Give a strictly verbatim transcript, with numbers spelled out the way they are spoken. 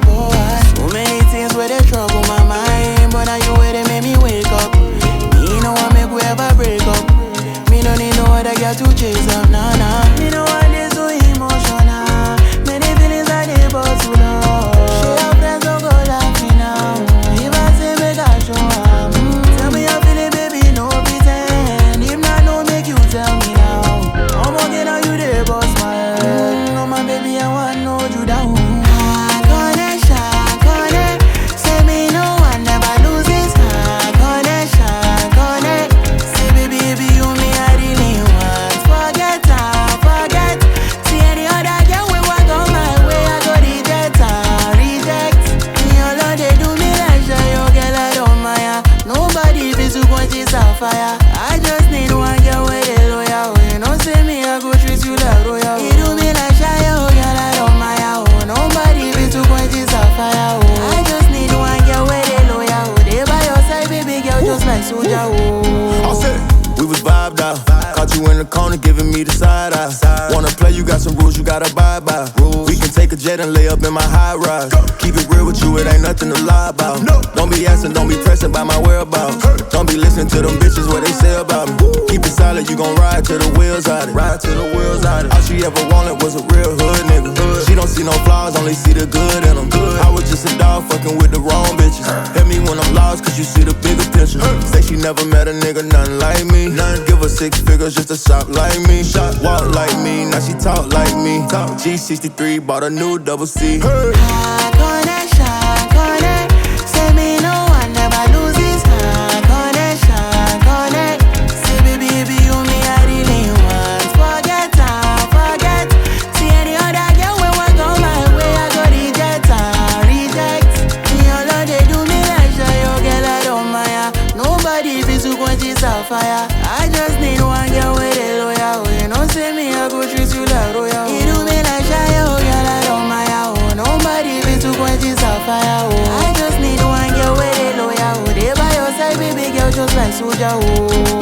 boy. So many things where they trouble my mind, but now you where they make me wake up. Me no one make we ever break up. Me no need no other girl to chase up, nah nah. Me no want this so emotional. Many feelings I dey but too long. Show your friends don't go like me now. If I say make I show up, mm. Tell me how feel it, baby, no pretend. If not, no make you tell me now. I'm walking on you there, boss my head. Mm, oh my baby, I want to know you down. Fire. I just need one girl with a loyal. You know, say me, I go treat you like royal. You do me like shy, oh, girl, I don't mind. Oh, nobody be too quench is a fire. Oh, I just need one girl with a loyal. They by your side, baby girl, just like soldier. Oh, I'll say we was vibed out. Caught you in the corner, giving me the side eye. Wanna play? You got some rules you gotta abide by. We can take a jet and lay up in my high rise. Keep it real with you, it ain't nothing to lie about. Don't be asking, don't be pressing by my whereabouts. Don't be listening to them bitches what they say about me. Keep it solid, you gon' ride till the wheels out it. Ride till the wheels out it. All she ever wanted was a real hood nigga. She don't see no flaws, only see the good in them. I was just a dog fucking with the wrong bitches. Hit me when I'm lost, cause you see the bigger picture. Say she never met a nigga, nothing like me. Nothing give her six figures just to shop like me. Shop, walk like me, now she talk like me. G sixty-three, bought a new double C. Hey. Say me no one never loses. Connection, connect. Say baby, baby, you me I really want. Forget, uh, forget. See any other girl when walk on my way, I go reject, uh, reject. Me alone they do me like shy, yo girl I don't mind. Nobody be too quench is a fire. I just need one girl with a loyal. You know say me I go treat you like royal. You do me like shy, yo girl I don't mind. Oh, nobody be too quench is a fire. Oh, I just need one girl with a loyal. They by your side, baby girl, just like soldier. Oh.